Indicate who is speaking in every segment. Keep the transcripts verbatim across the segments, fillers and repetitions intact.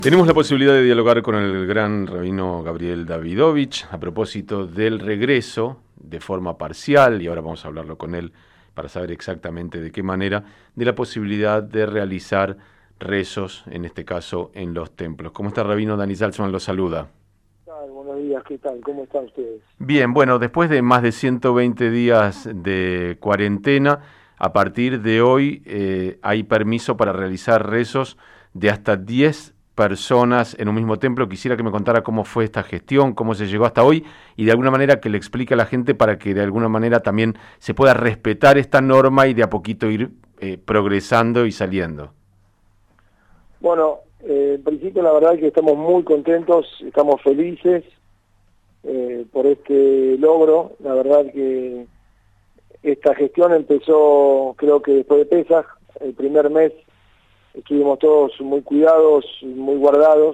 Speaker 1: Tenemos la posibilidad de dialogar con el gran rabino Gabriel Davidovich a propósito del regreso de forma parcial, y ahora vamos a hablarlo con él para saber exactamente de qué manera, de la posibilidad de realizar rezos, en este caso en los templos. ¿Cómo está, rabino? Dani Salzman lo saluda.
Speaker 2: ¿Qué tal? Buenos días, ¿qué tal? ¿Cómo están ustedes?
Speaker 1: Bien, bueno, después de más de ciento veinte días de cuarentena, a partir de hoy eh, hay permiso para realizar rezos de hasta diez personas en un mismo templo. Quisiera que me contara cómo fue esta gestión, cómo se llegó hasta hoy y de alguna manera que le explique a la gente para que de alguna manera también se pueda respetar esta norma y de a poquito ir eh, progresando y saliendo.
Speaker 2: Bueno, eh, en principio la verdad es que estamos muy contentos, estamos felices eh, por este logro. La verdad que esta gestión empezó, creo que después de Pesaj, el primer mes estuvimos todos muy cuidados, muy guardados.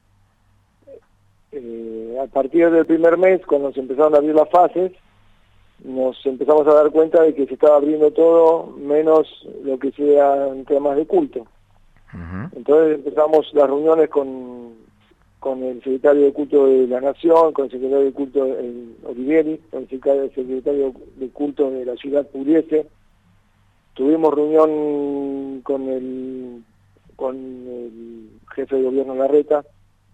Speaker 2: Eh, a partir del primer mes, cuando se empezaron a abrir las fases, nos empezamos a dar cuenta de que se estaba abriendo todo, menos lo que sean temas de culto.
Speaker 1: Uh-huh.
Speaker 2: Entonces empezamos las reuniones con, con el secretario de culto de la Nación, con el secretario de culto el Olivieri, con el secretario, el secretario de culto de la ciudad Pugliese. Tuvimos reunión con el, con el jefe de gobierno Larreta,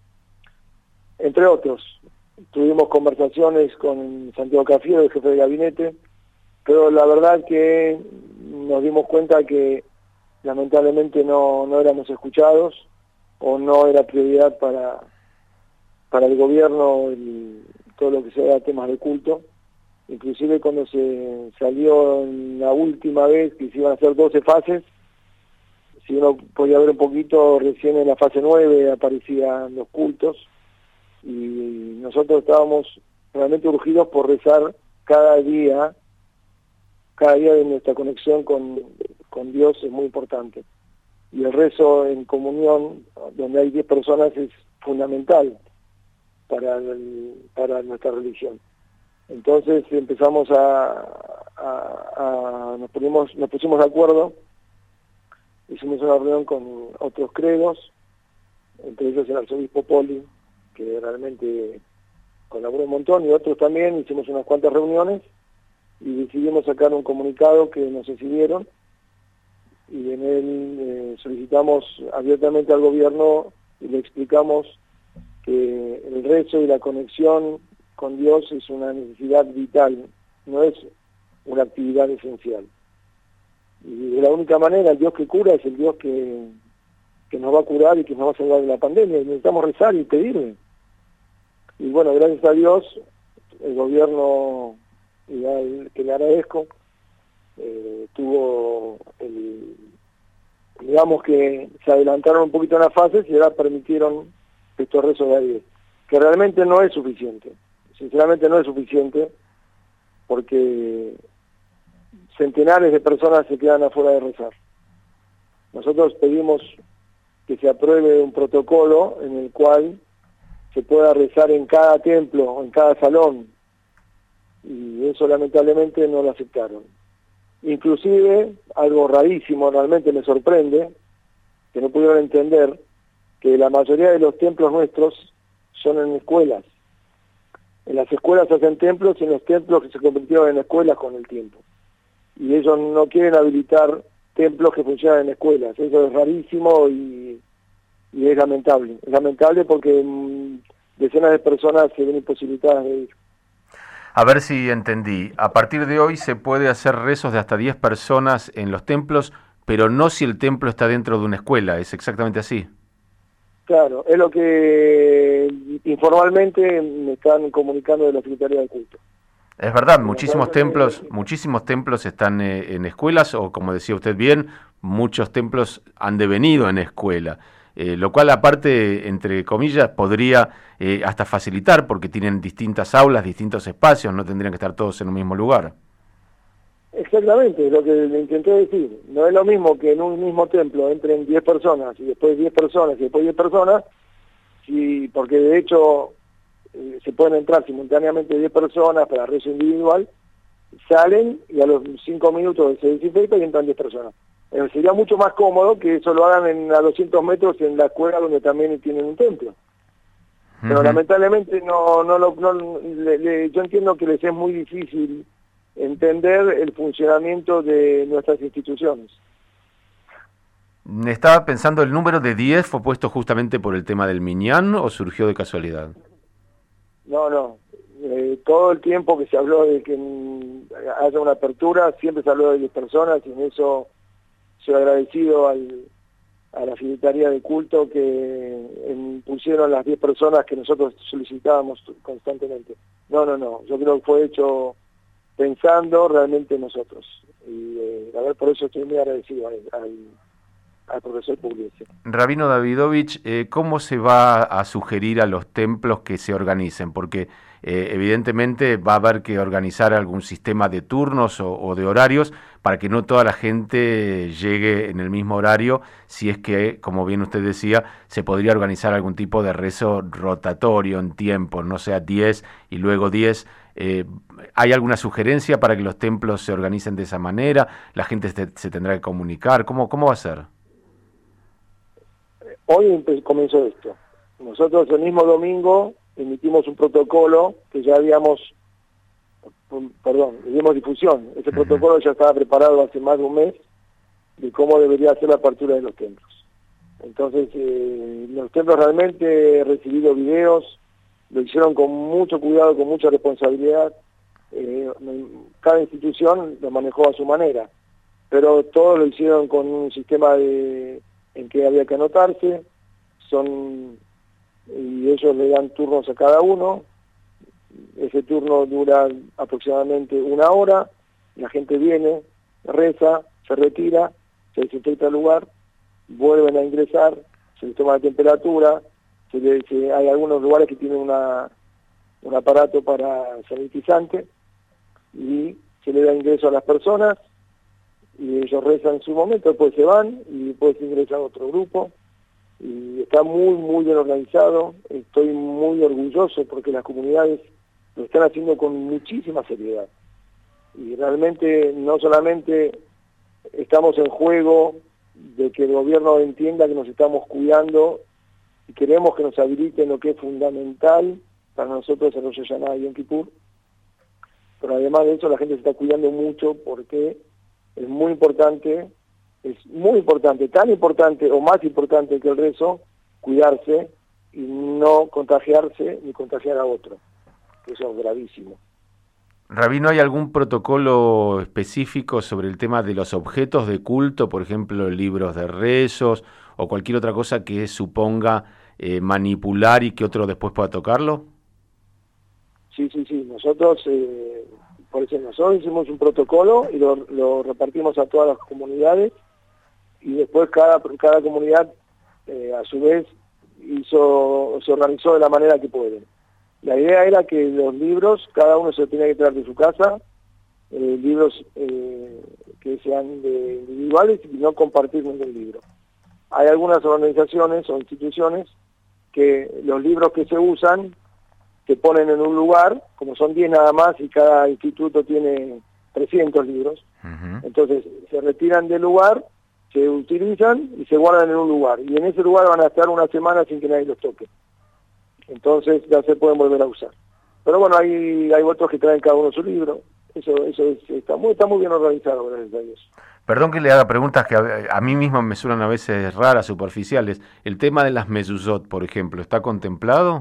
Speaker 2: entre otros. Tuvimos conversaciones con Santiago Cafiero, el jefe de gabinete, pero la verdad que nos dimos cuenta que lamentablemente no, no éramos escuchados o no era prioridad para, para el gobierno el, todo lo que sea temas de culto. Inclusive cuando se salió en la última vez que se iban a hacer doce fases, si uno podía ver un poquito, recién en la fase nueve aparecían los cultos y nosotros estábamos realmente urgidos por rezar cada día, cada día de nuestra conexión con, con Dios es muy importante. Y el rezo en comunión, donde hay diez personas, es fundamental para, el, para nuestra religión. Entonces empezamos a, a, a nos, ponimos, nos pusimos de acuerdo, hicimos una reunión con otros credos, entre ellos el arzobispo Poli, que realmente colaboró un montón, y otros también, hicimos unas cuantas reuniones, y decidimos sacar un comunicado que nos recibieron, y en él eh, solicitamos abiertamente al gobierno y le explicamos que el rezo y la conexión con Dios es una necesidad vital, no es una actividad esencial. Y de la única manera, el Dios que cura es el Dios que, que nos va a curar y que nos va a salvar de la pandemia, y necesitamos rezar y pedirle. Y bueno, gracias a Dios, el gobierno, y al que le agradezco, eh, tuvo el, digamos que se adelantaron un poquito en las fases y ahora permitieron estos rezos de diez, que realmente no es suficiente, sinceramente no es suficiente, porque centenares de personas se quedan afuera de rezar. Nosotros pedimos que se apruebe un protocolo en el cual se pueda rezar en cada templo o en cada salón, y eso lamentablemente no lo aceptaron. Inclusive, algo rarísimo, realmente me sorprende, que no pudieron entender que la mayoría de los templos nuestros son en escuelas. En las escuelas se hacen templos y en los templos que se convirtieron en escuelas con el tiempo. Y ellos no quieren habilitar templos que funcionan en escuelas. Eso es rarísimo y, y es lamentable. Es lamentable porque mmm, decenas de personas se ven imposibilitadas de ir.
Speaker 1: A ver si entendí. A partir de hoy se puede hacer rezos de hasta diez personas en los templos, pero no si el templo está dentro de una escuela. ¿Es exactamente así?
Speaker 2: Claro, es lo que informalmente me están comunicando de la Secretaría de Culto.
Speaker 1: Es verdad, muchísimos templos, muchísimos templos están eh, en escuelas, o como decía usted bien, muchos templos han devenido en escuela. Eh, lo cual aparte, entre comillas, podría eh, hasta facilitar porque tienen distintas aulas, distintos espacios, no tendrían que estar todos en un mismo lugar.
Speaker 2: Exactamente, es lo que le intenté decir. No es lo mismo que en un mismo templo entren diez personas y después diez personas y después diez personas, si, porque de hecho eh, se pueden entrar simultáneamente diez personas para rezo individual, salen y a los cinco minutos se desinfecta y entran diez personas. Eh, sería mucho más cómodo que eso lo hagan en, a doscientos metros en la escuela donde también tienen un templo. Pero uh-huh. lamentablemente no, no, no, no le, le, yo entiendo que les es muy difícil entender el funcionamiento de nuestras instituciones.
Speaker 1: Estaba pensando, ¿el número de diez fue puesto justamente por el tema del Minyan o surgió de casualidad?
Speaker 2: No, no. Eh, todo el tiempo que se habló de que haya una apertura, siempre se habló de diez personas, y en eso soy agradecido al, a la Secretaría de Culto que en, pusieron las diez personas que nosotros solicitábamos constantemente. No, no, no. Yo creo que fue hecho pensando realmente en nosotros. Y eh, a ver, por eso estoy muy agradecido al, al al profesor Pugliese.
Speaker 1: Rabino Davidovich, eh, ¿cómo se va a sugerir a los templos que se organicen? Porque eh, evidentemente va a haber que organizar algún sistema de turnos o, o de horarios para que no toda la gente llegue en el mismo horario, si es que, como bien usted decía, se podría organizar algún tipo de rezo rotatorio en tiempo, no sea diez y luego diez. Eh, ¿Hay alguna sugerencia para que los templos se organicen de esa manera? ¿La gente se, se tendrá que comunicar? ¿Cómo, cómo va a ser?
Speaker 2: Hoy comenzó esto. Nosotros el mismo domingo emitimos un protocolo que ya habíamos, perdón, le dimos difusión. Ese uh-huh. protocolo ya estaba preparado hace más de un mes de cómo debería ser la apertura de los templos. Entonces, eh, los templos realmente he recibido videos, lo hicieron con mucho cuidado, con mucha responsabilidad. Eh, cada institución lo manejó a su manera, pero todos lo hicieron con un sistema de en que había que anotarse, son y ellos le dan turnos a cada uno. Ese turno dura aproximadamente una hora, la gente viene, reza, se retira, se desinfecta el lugar, vuelven a ingresar, se les toma la temperatura, se le, se, hay algunos lugares que tienen una, un aparato para sanitizante y se le da ingreso a las personas y ellos rezan en su momento, después se van y después ingresa otro grupo y está muy muy bien organizado. Estoy muy orgulloso porque las comunidades lo están haciendo con muchísima seriedad y realmente no solamente estamos en juego de que el gobierno entienda que nos estamos cuidando y queremos que nos habiliten lo que es fundamental para nosotros en Rosh Hashanah y Yom Kippur, pero además de eso la gente se está cuidando mucho porque es muy importante, es muy importante, tan importante o más importante que el rezo, cuidarse y no contagiarse ni contagiar a otro, que eso es gravísimo.
Speaker 1: Rabino, ¿hay algún protocolo específico sobre el tema de los objetos de culto, por ejemplo, libros de rezos o cualquier otra cosa que suponga eh, manipular y que otro después pueda tocarlo?
Speaker 2: Sí, sí, sí. Nosotros, eh, por ejemplo, nosotros hicimos un protocolo y lo, lo repartimos a todas las comunidades y después cada, cada comunidad, eh, a su vez, hizo, se organizó de la manera que pueden. La idea era que los libros, cada uno se los tenía que traer de su casa, eh, libros eh, que sean de individuales y no compartir ningún libro. Hay algunas organizaciones o instituciones que los libros que se usan se ponen en un lugar, como son diez nada más y cada instituto tiene trescientos libros, uh-huh. Entonces se retiran del lugar, se utilizan y se guardan en un lugar, y en ese lugar van a estar una semana sin que nadie los toque. Entonces ya se pueden volver a usar. Pero bueno, hay, hay otros que traen cada uno su libro, eso eso es, está, muy, está muy bien organizado, gracias a Dios.
Speaker 1: Perdón que le haga preguntas que a, a mí mismo me suenan a veces raras, superficiales. El tema de las mezuzot, por ejemplo, ¿está contemplado?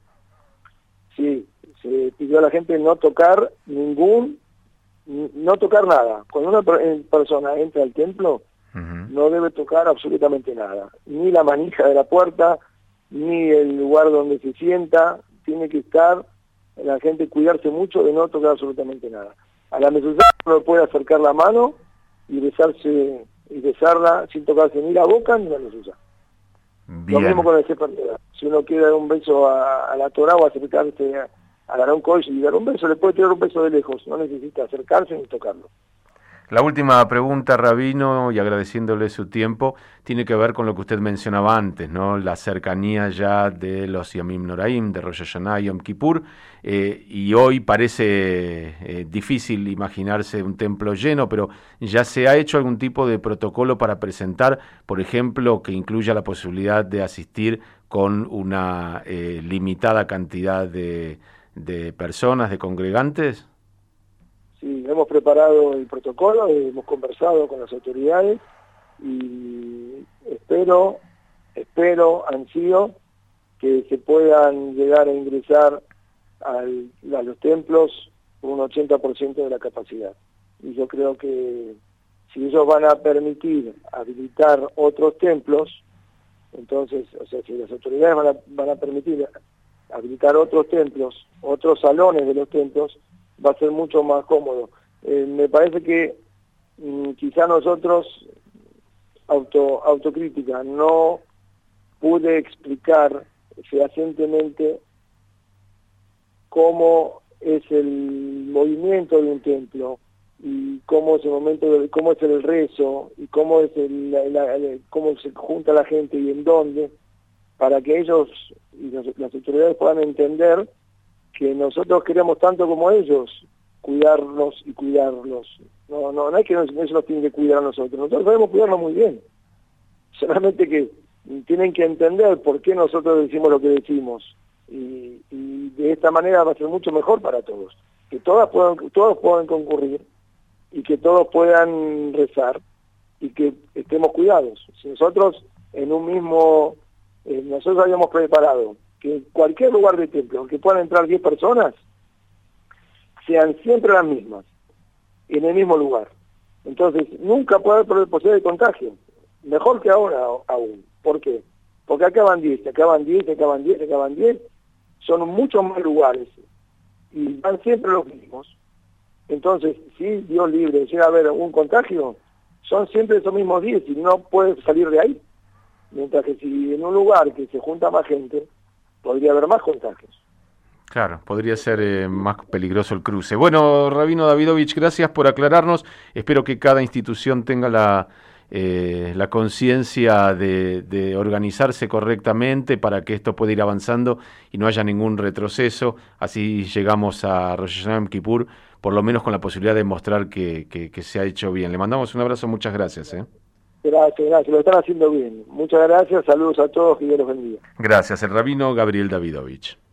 Speaker 2: Sí, se pidió a la gente no tocar ningún, no tocar nada. Cuando una persona entra al templo, uh-huh. no debe tocar absolutamente nada. Ni la manija de la puerta, ni el lugar donde se sienta. Tiene que estar, la gente cuidarse mucho de no tocar absolutamente nada. A la mezuzá uno puede acercar la mano y besarse y besarla sin tocarse ni la boca ni la mezuzá. Lo mismo con el Sefer Torah. Si uno quiere dar un beso a, a la Torah o acercarse a, a Aarón Kodesh y dar un beso, le puede tirar un beso de lejos, no necesita acercarse ni tocarlo.
Speaker 1: La última pregunta, Rabino, y agradeciéndole su tiempo, tiene que ver con lo que usted mencionaba antes, ¿no? La cercanía ya de los Yamim Noraim, de Rosh Hashanah y Yom Kippur, eh, y hoy parece eh, difícil imaginarse un templo lleno, pero ya se ha hecho algún tipo de protocolo para presentar, por ejemplo, que incluya la posibilidad de asistir con una eh, limitada cantidad de, de personas, de congregantes.
Speaker 2: Sí, hemos preparado el protocolo, hemos conversado con las autoridades y espero, espero, ansío, que se puedan llegar a ingresar al, a los templos con un ochenta por ciento de la capacidad. Y yo creo que si ellos van a permitir habilitar otros templos, entonces, o sea, si las autoridades van a, van a permitir habilitar otros templos, otros salones de los templos, va a ser mucho más cómodo. Eh, me parece que mm, quizá nosotros, auto, autocrítica, no pude explicar fehacientemente cómo es el movimiento de un templo y cómo es el momento de, cómo es el rezo y cómo es el, la, la, la, cómo se junta la gente y en dónde, para que ellos y los, las autoridades puedan entender que nosotros queremos tanto como ellos cuidarnos y cuidarlos. No, no, no es que nos, ellos nos tienen que cuidar a nosotros, nosotros sabemos cuidarnos muy bien. Solamente que tienen que entender por qué nosotros decimos lo que decimos. Y, y de esta manera va a ser mucho mejor para todos. Que todas puedan, todos puedan concurrir y que todos puedan rezar y que estemos cuidados. Si nosotros en un mismo, eh, nosotros habíamos preparado que en cualquier lugar de templo, aunque puedan entrar diez personas, sean siempre las mismas, en el mismo lugar. Entonces, nunca puede haber posibilidad de contagio. Mejor que ahora aún. ¿Por qué? Porque acá van diez, acá van diez, acá van diez, acá van diez. Son muchos más lugares y van siempre los mismos. Entonces, si Dios libre, llega a haber un contagio, son siempre esos mismos diez y no puedes salir de ahí. Mientras que si en un lugar que se junta más gente, podría haber más contagios.
Speaker 1: Claro, podría ser eh, más peligroso el cruce. Bueno, Rabino Davidovich, gracias por aclararnos. Espero que cada institución tenga la, eh, la conciencia de, de organizarse correctamente para que esto pueda ir avanzando y no haya ningún retroceso. Así llegamos a Rosh Hashanah Yom Kippur, por lo menos con la posibilidad de mostrar que, que, que se ha hecho bien. Le mandamos un abrazo, muchas gracias. ¿eh?
Speaker 2: Gracias, gracias, lo están haciendo bien. Muchas gracias, saludos a todos, que Dios los bendiga.
Speaker 1: Gracias, el Rabino Gabriel Davidovich.